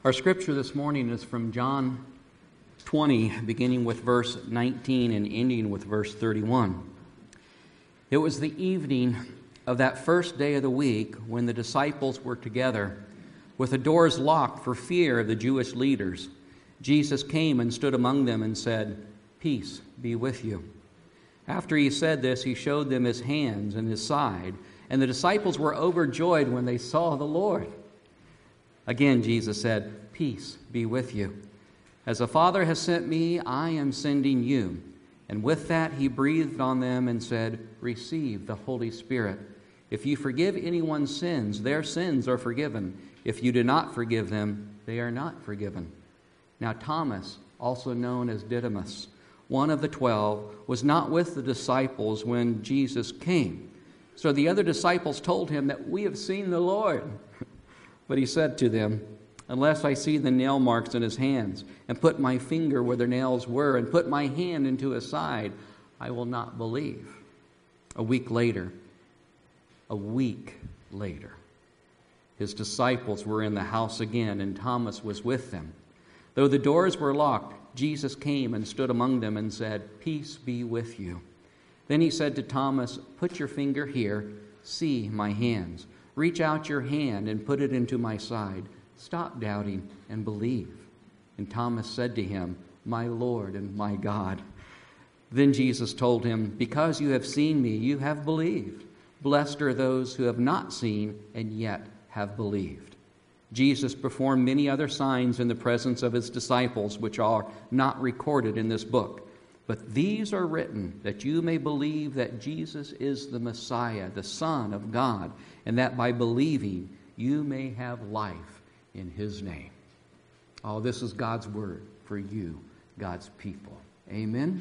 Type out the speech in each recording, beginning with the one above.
Our scripture this morning is from John 20, beginning with verse 19 and ending with verse 31. It was the evening of that first day of the week when the disciples were together, with the doors locked for fear of the Jewish leaders. Jesus came and stood among them and said, "Peace be with you." After he said this, he showed them his hands and his side, and the disciples were overjoyed when they saw the Lord. Again, Jesus said, "Peace be with you. As the Father has sent me, I am sending you." And with that, he breathed on them and said, "Receive the Holy Spirit. If you forgive anyone's sins, their sins are forgiven. If you do not forgive them, they are not forgiven." Now Thomas, also known as Didymus, one of the 12, was not with the disciples when Jesus came. So the other disciples told him that we have seen the Lord. But he said to them, "Unless I see the nail marks in his hands, and put my finger where the nails were, and put my hand into his side, I will not believe." A week later, his disciples were in the house again, and Thomas was with them. Though the doors were locked, Jesus came and stood among them and said, "Peace be with you." Then he said to Thomas, "Put your finger here, see my hands. Reach out your hand and put it into my side. Stop doubting and believe." And Thomas said to him, "My Lord and my God." Then Jesus told him, "Because you have seen me, you have believed. Blessed are those who have not seen and yet have believed." Jesus performed many other signs in the presence of his disciples, which are not recorded in this book. But these are written that you may believe that Jesus is the Messiah, the Son of God, and that by believing you may have life in his name. Oh, this is God's word for you, God's people. Amen?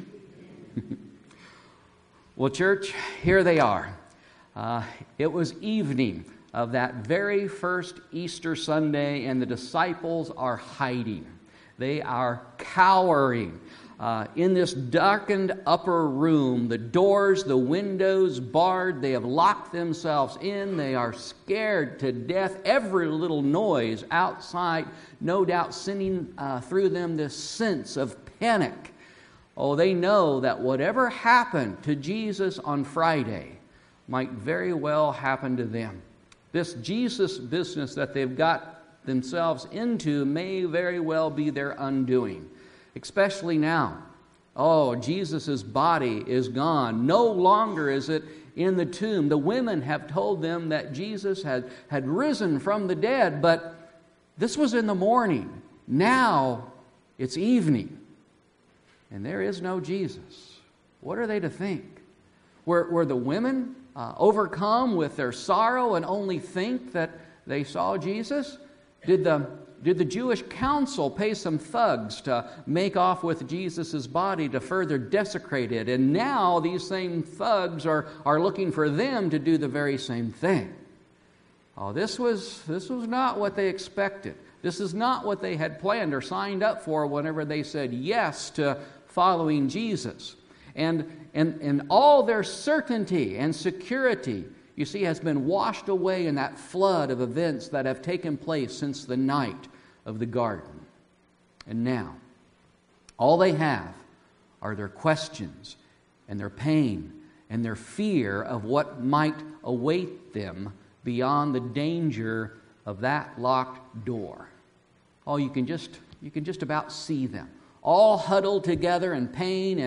Well, church, here they are. It was evening of that very first Easter Sunday, and the disciples are hiding. They are cowering in this darkened upper room. The doors, the windows barred. They have locked themselves in. They are scared to death. Every little noise outside, no doubt, sending through them this sense of panic. Oh, they know that whatever happened to Jesus on Friday might very well happen to them. This Jesus business that they've got themselves into may very well be their undoing, especially now. Oh, Jesus' body is gone. No longer is it in the tomb. The women have told them that Jesus had risen from the dead, but this was in the morning. Now it's evening, and there is no Jesus. What are they to think? Were the women overcome with their sorrow and only think that they saw Jesus? Did the Jewish council pay some thugs to make off with Jesus' body to further desecrate it? And now these same thugs are looking for them to do the very same thing. Oh, this was not what they expected. This is not what they had planned or signed up for whenever they said yes to following Jesus. And all their certainty and security, you see, has been washed away in that flood of events that have taken place since the night of the garden. And now, all they have are their questions and their pain and their fear of what might await them beyond the danger of that locked door. Oh, you can just about see them, all huddled together in pain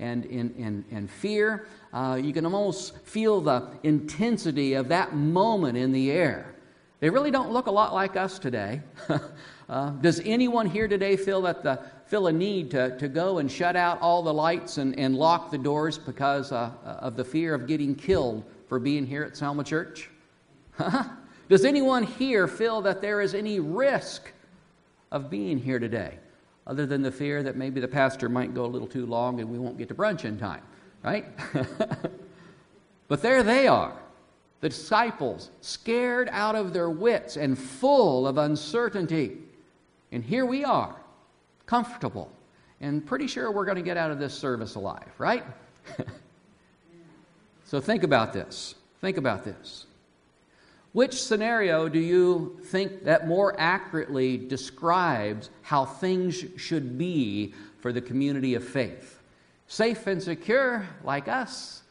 and fear. You can almost feel the intensity of that moment in the air. They really don't look a lot like us today. Does anyone here today feel a need to go and shut out all the lights and lock the doors because of the fear of getting killed for being here at Selma Church? Does anyone here feel that there is any risk of being here today, other than the fear that maybe the pastor might go a little too long and we won't get to brunch in time, right? But there they are, the disciples, scared out of their wits and full of uncertainty. And here we are, comfortable, and pretty sure we're going to get out of this service alive, right? So think about this. Think about this. Which scenario do you think that more accurately describes how things should be for the community of faith? Safe and secure like us,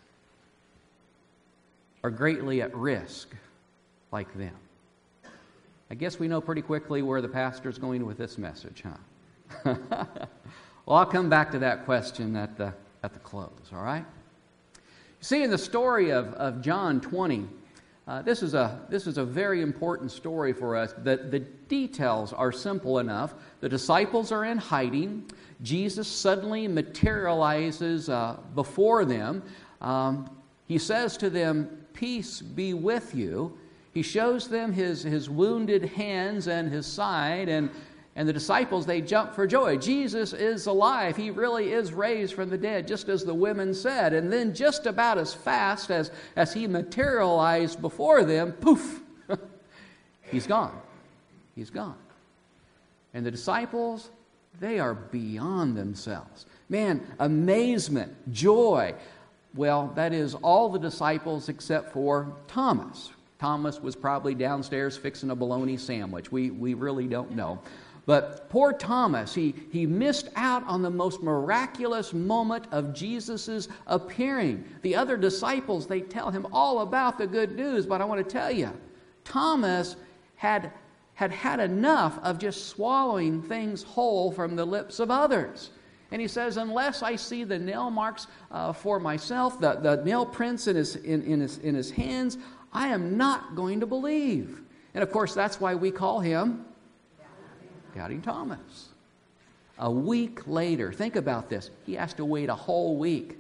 or greatly at risk like them? I guess we know pretty quickly where the pastor's going with this message, huh? Well, I'll come back to that question at the close, all right? You see, in the story of John 20, this is a very important story for us. The details are simple enough. The disciples are in hiding. Jesus suddenly materializes before them. He says to them, "Peace be with you." He shows them his wounded hands and his side, and the disciples, they jump for joy. Jesus is alive. He really is raised from the dead, just as the women said. And then just about as fast as he materialized before them, poof, he's gone. He's gone. And the disciples, they are beyond themselves. Man, amazement, joy. Well, that is all the disciples except for Thomas. Thomas was probably downstairs fixing a bologna sandwich. We really don't know. But poor Thomas, he missed out on the most miraculous moment of Jesus' appearing. The other disciples, they tell him all about the good news, but I want to tell you, Thomas had enough of just swallowing things whole from the lips of others. And he says, unless I see the nail marks for myself, the nail prints in his hands, I am not going to believe. And of course, that's why we call him Doubting Thomas. A week later, think about this. He has to wait a whole week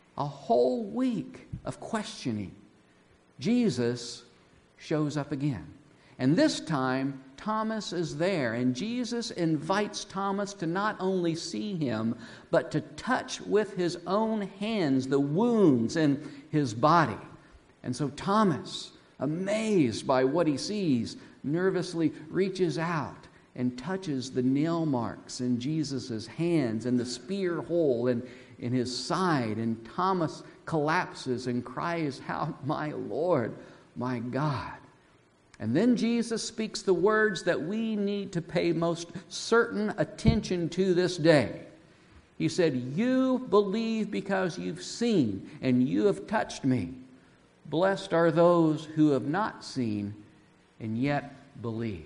of questioning. Jesus shows up again. And this time, Thomas is there. And Jesus invites Thomas to not only see him, but to touch with his own hands the wounds in his body. And so Thomas, amazed by what he sees, nervously reaches out and touches the nail marks in Jesus' hands and the spear hole in his side. And Thomas collapses and cries out, "My Lord, my God." And then Jesus speaks the words that we need to pay most certain attention to this day. He said, "You believe because you've seen, and you have touched me. Blessed are those who have not seen and yet believe."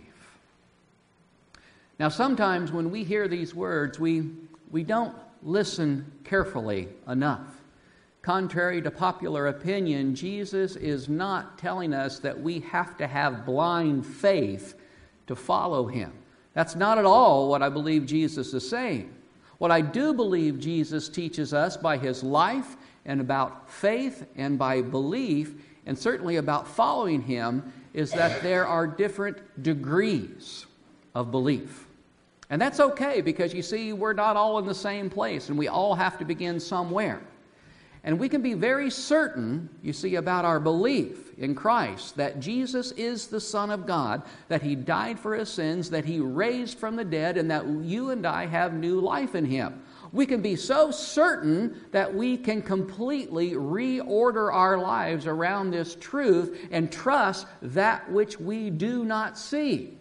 Now, sometimes when we hear these words, we don't listen carefully enough. Contrary to popular opinion, Jesus is not telling us that we have to have blind faith to follow him. That's not at all what I believe Jesus is saying. What I do believe Jesus teaches us by his life and about faith and by belief, and certainly about following him, is that there are different degrees of belief. And that's okay, because you see, we're not all in the same place, and we all have to begin somewhere. And we can be very certain, you see, about our belief in Christ, that Jesus is the Son of God, that he died for his sins, that he raised from the dead, and that you and I have new life in him. We can be so certain that we can completely reorder our lives around this truth and trust that which we do not see.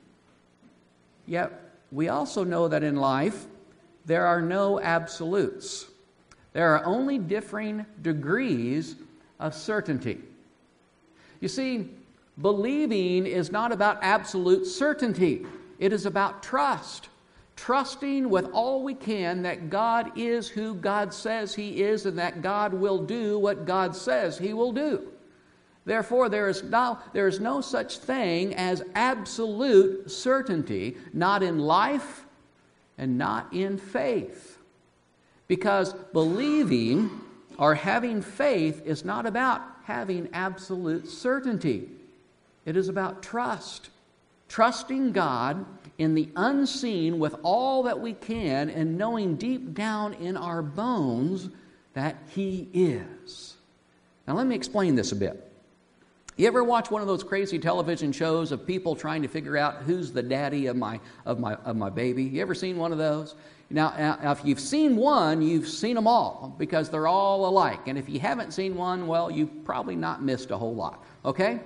Yet, we also know that in life, there are no absolutes. There are only differing degrees of certainty. You see, believing is not about absolute certainty. It is about trust. Trusting with all we can that God is who God says he is, and that God will do what God says he will do. Therefore, there is no such thing as absolute certainty, not in life and not in faith. Because believing or having faith is not about having absolute certainty. It is about trust. Trusting God in the unseen with all that we can, and knowing deep down in our bones that he is. Now let me explain this a bit. You ever watch one of those crazy television shows of people trying to figure out who's the daddy of my baby? You ever seen one of those? Now, if you've seen one, you've seen them all, because they're all alike. And if you haven't seen one, well, you've probably not missed a whole lot. Okay?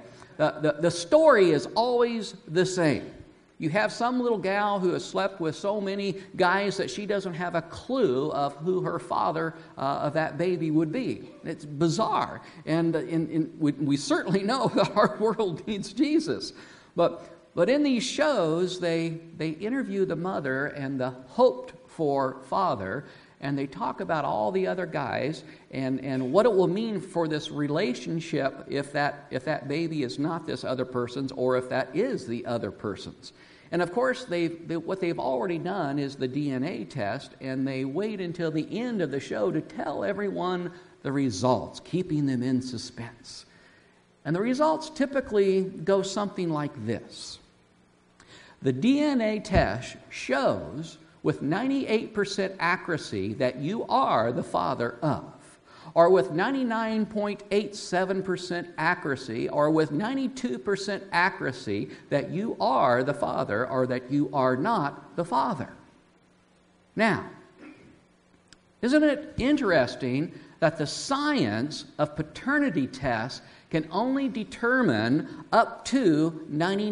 The story is always the same. You have some little gal who has slept with so many guys that she doesn't have a clue of who her father of that baby would be. It's bizarre. And we certainly know that our world needs Jesus. But in these shows, they interview the mother and the hoped-for father, and they talk about all the other guys and what it will mean for this relationship if that baby is not this other person's or if that is the other person's. And of course, what they've already done is the DNA test, and they wait until the end of the show to tell everyone the results, keeping them in suspense. And the results typically go something like this. The DNA test shows with 98% accuracy that you are the father of, or with 99.87% accuracy, or with 92% accuracy that you are the father or that you are not the father. Now, isn't it interesting that the science of paternity tests can only determine up to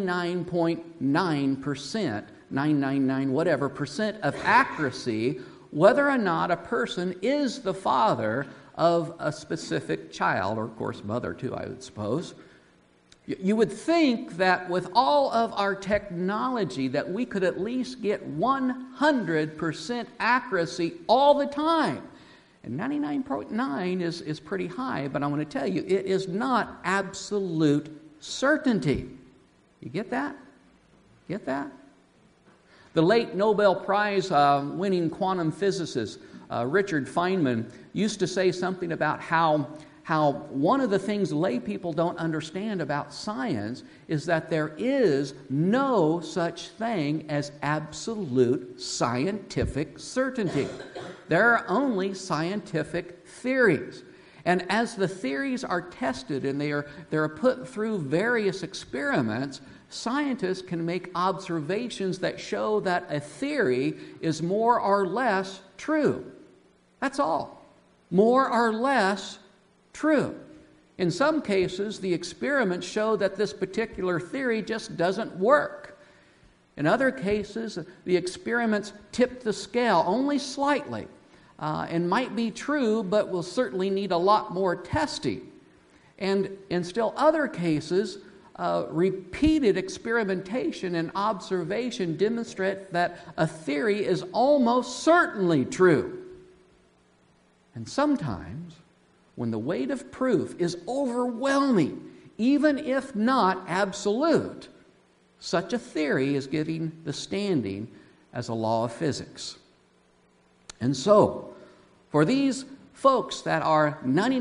99.9%, 999 whatever percent of accuracy, whether or not a person is the father of a specific child, or of course mother too, I would suppose. You would think that with all of our technology that we could at least get 100% accuracy all the time. And 99.9 is pretty high, but I want to tell you, it is not absolute certainty. You get that? Get that? The late Nobel Prize winning quantum physicist Richard Feynman used to say something about how one of the things lay people don't understand about science is that there is no such thing as absolute scientific certainty. There are only scientific theories. And as the theories are tested and they're put through various experiments, scientists can make observations that show that a theory is more or less true. That's all. More or less true. In some cases, the experiments show that this particular theory just doesn't work. In other cases, the experiments tip the scale only slightly and might be true, but will certainly need a lot more testing. And in still other cases, repeated experimentation and observation demonstrate that a theory is almost certainly true. And sometimes, when the weight of proof is overwhelming, even if not absolute, such a theory is given the standing as a law of physics. And so, for these folks that are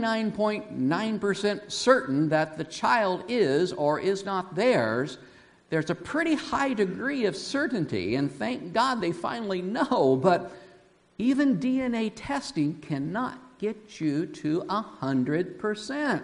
99.9% certain that the child is or is not theirs, there's a pretty high degree of certainty, and thank God they finally know, but even DNA testing cannot get you to 100%.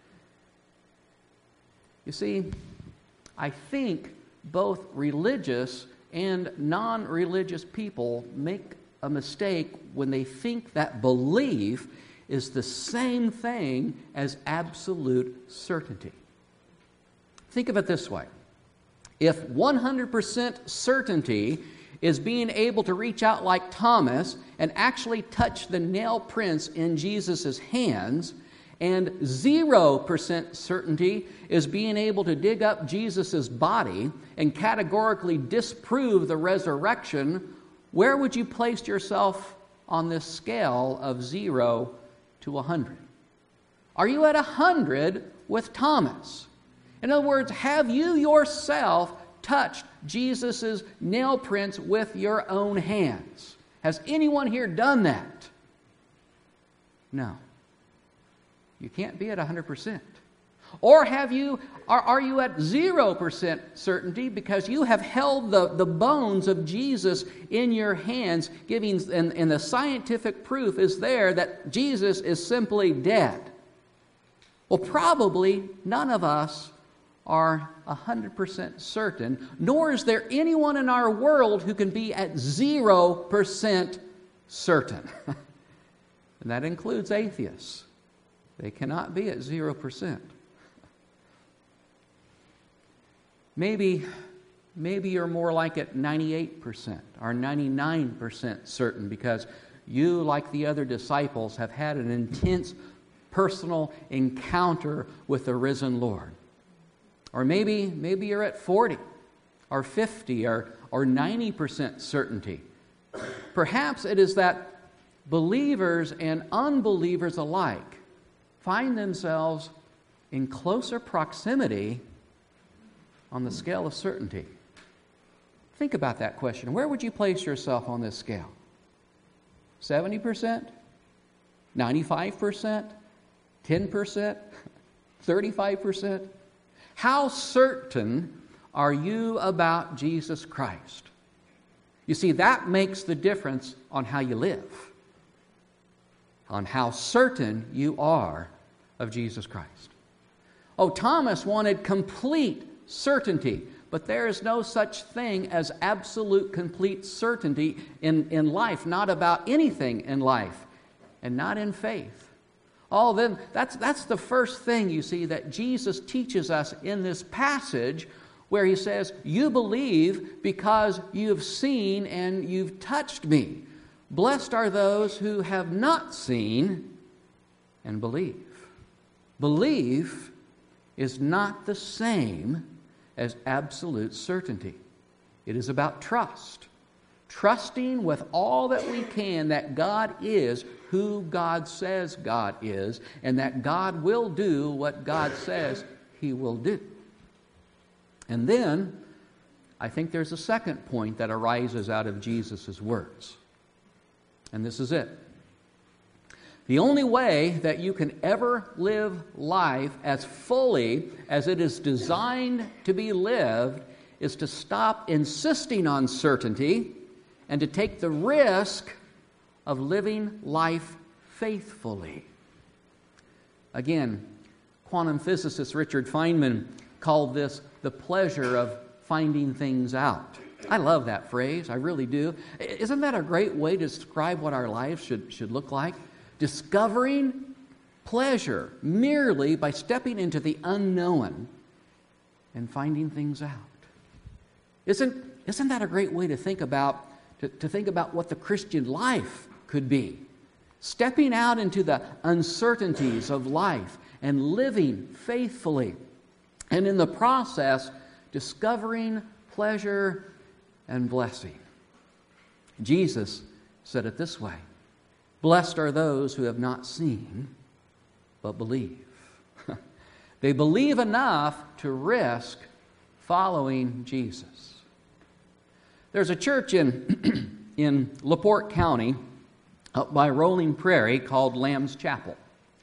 You see, I think both religious and non-religious people make a mistake when they think that belief is the same thing as absolute certainty. Think of it this way. If 100% certainty is being able to reach out like Thomas and actually touch the nail prints in Jesus' hands, and 0% certainty is being able to dig up Jesus' body and categorically disprove the resurrection, where would you place yourself on this scale of 0 to 100? Are you at 100 with Thomas? In other words, have you yourself touched Jesus' nail prints with your own hands? Has anyone here done that? No. You can't be at 100%. Or are you at 0% certainty because you have held the bones of Jesus in your hands, and the scientific proof is there that Jesus is simply dead? Well, probably none of us are 100% certain, nor is there anyone in our world who can be at 0% certain. And that includes atheists. They cannot be at 0%. Maybe you're more like at 98% or 99% certain because you, like the other disciples, have had an intense personal encounter with the risen Lord. Or maybe you're at 40 or 50 or 90% certainty. Perhaps it is that believers and unbelievers alike find themselves in closer proximity on the scale of certainty. Think about that question. Where would you place yourself on this scale? 70%? 95%? 10%? 35%? How certain are you about Jesus Christ? You see, that makes the difference on how you live, on how certain you are of Jesus Christ. Oh, Thomas wanted complete certainty, but there is no such thing as absolute complete certainty in life, not about anything in life, and not in faith. Oh, then that's the first thing, you see, that Jesus teaches us in this passage where he says, you believe because you've seen and you've touched me. Blessed are those who have not seen and believe. Belief is not the same as absolute certainty. It is about trust. Trusting with all that we can that God is who God says God is, and that God will do what God says He will do. And then, I think there's a second point that arises out of Jesus' words. And this is it. The only way that you can ever live life as fully as it is designed to be lived is to stop insisting on certainty and to take the risk of living life faithfully. Again, quantum physicist Richard Feynman called this the pleasure of finding things out. I love that phrase, I really do. Isn't that a great way to describe what our lives should look like? Discovering pleasure merely by stepping into the unknown and finding things out. Isn't that a great way to think about what the Christian life could be? Stepping out into the uncertainties of life and living faithfully, and in the process discovering pleasure and blessing. Jesus said it this way: blessed are those who have not seen, but believe. They believe enough to risk following Jesus. There's a church in LaPorte County up by Rolling Prairie called Lamb's Chapel.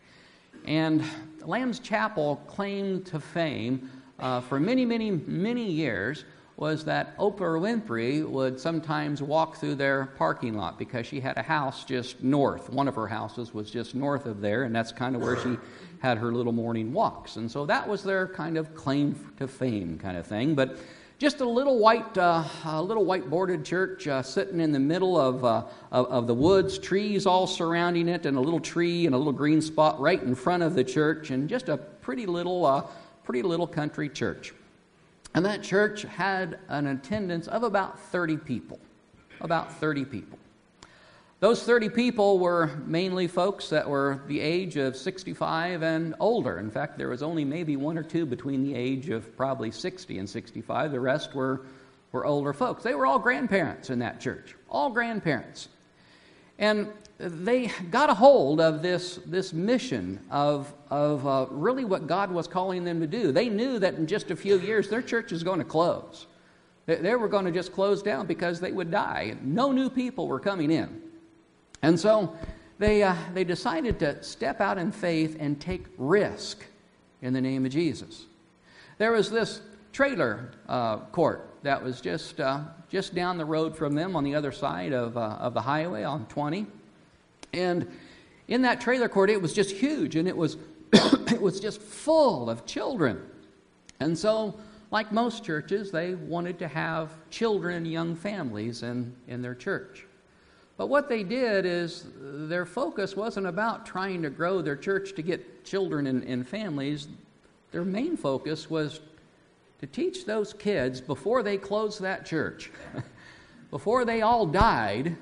And Lamb's Chapel claimed to fame for many, many, many years was that Oprah Winfrey would sometimes walk through their parking lot because she had a house just north. One of her houses was just north of there, and that's kind of where she had her little morning walks. And so that was their kind of claim to fame kind of thing. But just a little white boarded church sitting in the middle of the woods, trees all surrounding it, and a little tree and a little green spot right in front of the church, and just a pretty little country church. And that church had an attendance of about 30 people. About 30 people. Those 30 people were mainly folks that were the age of 65 and older. In fact, there was only maybe one or two between the age of probably 60 and 65. The rest were older folks. They were all grandparents in that church. All grandparents. And they got a hold of this mission of really what God was calling them to do. They knew that in just a few years their church was going to close. They were going to just close down because they would die. No new people were coming in. And so they decided to step out in faith and take risk in the name of Jesus. There was this trailer court that was just down the road from them on the other side of the highway on 20. And in that trailer court, it was just huge, and it was it was just full of children. And so, like most churches, they wanted to have children and young families in their church. But what they did is their focus wasn't about trying to grow their church to get children and families. Their main focus was to teach those kids before they closed that church, before they all died,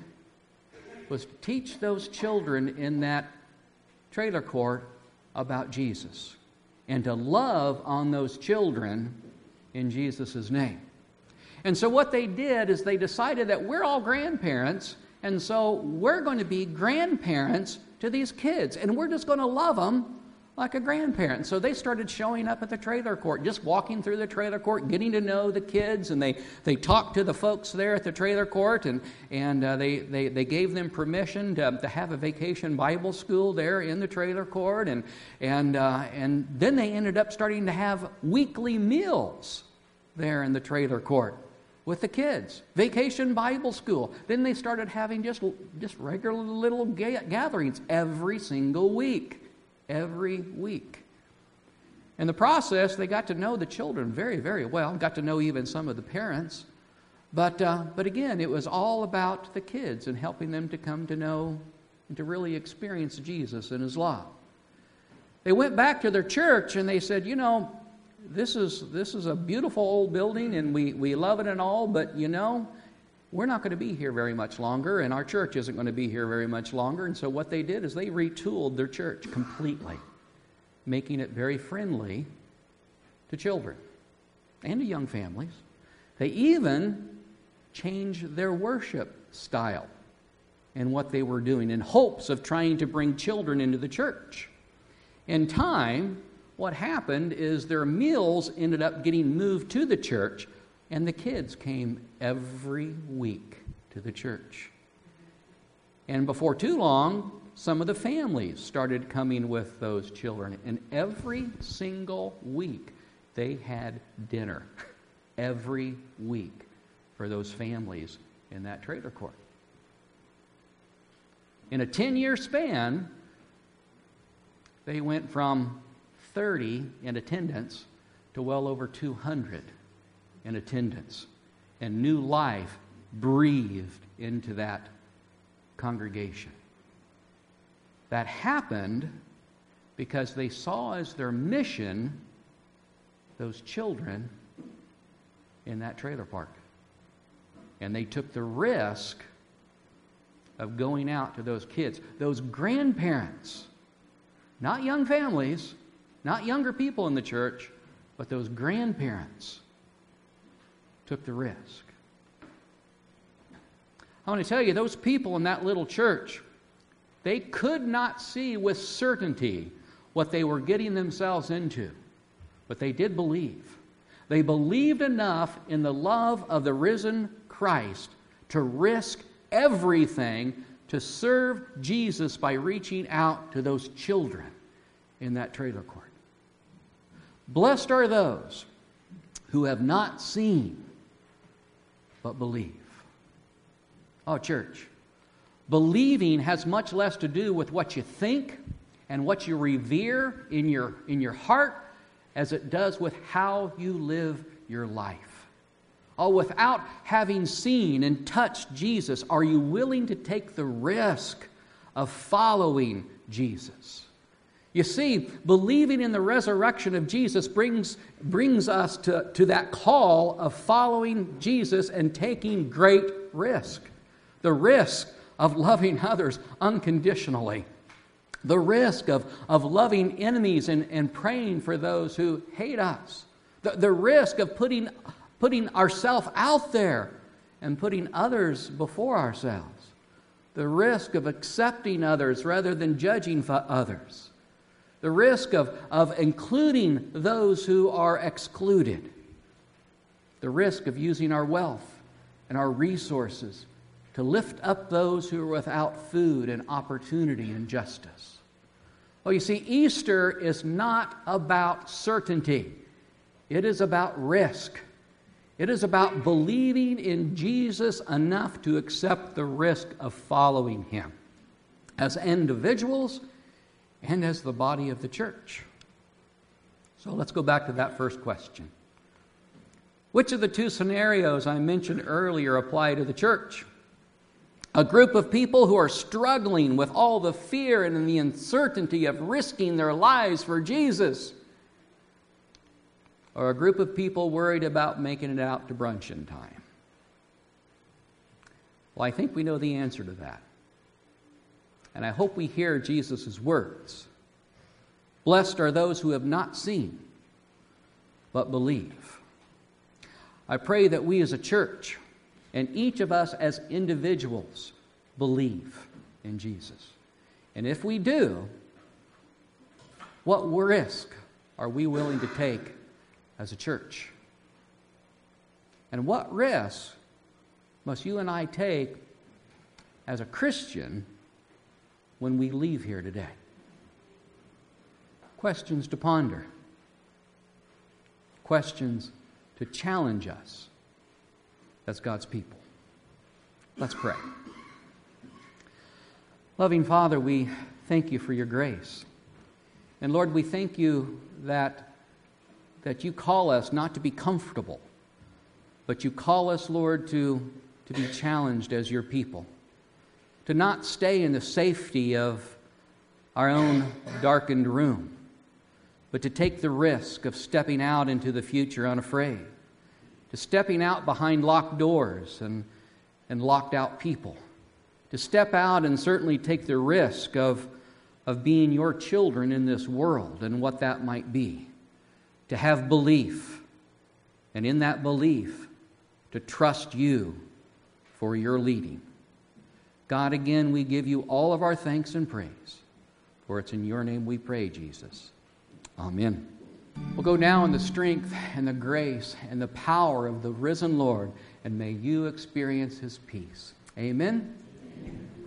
was to teach those children in that trailer court about Jesus and to love on those children in Jesus' name. And so what they did is they decided that we're all grandparents, and so we're going to be grandparents to these kids, and we're just going to love them like a grandparent. So they started showing up at the trailer court, just walking through the trailer court, getting to know the kids, and they talked to the folks there at the trailer court, and they gave them permission to have a vacation Bible school there in the trailer court, and then they ended up starting to have weekly meals there in the trailer court with the kids. Vacation Bible school. Then they started having just regular little gatherings every single week. Every week. In the process, they got to know the children very, very well, got to know even some of the parents. But again, it was all about the kids and helping them to come to know and to really experience Jesus and His love. They went back to their church and they said, this is a beautiful old building and we love it and all, but we're not going to be here very much longer, and our church isn't going to be here very much longer. And so what they did is they retooled their church completely, making it very friendly to children and to young families. They even changed their worship style and what they were doing in hopes of trying to bring children into the church. In time, what happened is their meals ended up getting moved to the church, and the kids came every week to the church. And before too long, some of the families started coming with those children. And every single week, they had dinner. Every week for those families in that trailer court. In a 10-year span, they went from 30 in attendance to well over 200 in attendance, and new life breathed into that congregation. That happened because they saw as their mission those children in that trailer park. And they took the risk of going out to those kids, those grandparents, not young families, not younger people in the church, but those grandparents took the risk. I want to tell you, those people in that little church, they could not see with certainty what they were getting themselves into, but they did believe. They believed enough in the love of the risen Christ to risk everything to serve Jesus by reaching out to those children in that trailer court. Blessed are those who have not seen but believe. Oh, church, believing has much less to do with what you think and what you revere in your heart as it does with how you live your life. Oh, without having seen and touched Jesus, are you willing to take the risk of following Jesus? You see, believing in the resurrection of Jesus brings us to that call of following Jesus and taking great risk. The risk of loving others unconditionally. The risk of loving enemies and praying for those who hate us. The risk of putting ourselves out there and putting others before ourselves. The risk of accepting others rather than judging others. The risk of including those who are excluded. The risk of using our wealth and our resources to lift up those who are without food and opportunity and justice. Well, you see, Easter is not about certainty. It is about risk. It is about believing in Jesus enough to accept the risk of following Him as individuals and as the body of the church. So let's go back to that first question. Which of the two scenarios I mentioned earlier apply to the church? A group of people who are struggling with all the fear and the uncertainty of risking their lives for Jesus. or a group of people worried about making it out to brunch in time? Well, I think we know the answer to that. And I hope we hear Jesus' words. Blessed are those who have not seen, but believe. I pray that we as a church, and each of us as individuals, believe in Jesus. And if we do, what risk are we willing to take as a church? And what risk must you and I take as a Christian when we leave here today? Questions to ponder. Questions to challenge us as God's people. Let's pray. Loving Father, we thank you for your grace. And Lord, we thank you that you call us not to be comfortable, but you call us, Lord, to be challenged as your people. To not stay in the safety of our own darkened room, but to take the risk of stepping out into the future unafraid, to stepping out behind locked doors and locked out people, to step out and certainly take the risk of being your children in this world and what that might be, to have belief, and in that belief, to trust you for your leading. God, again, we give you all of our thanks and praise, for it's in your name we pray, Jesus. Amen. We'll go now in the strength and the grace and the power of the risen Lord, and may you experience his peace. Amen.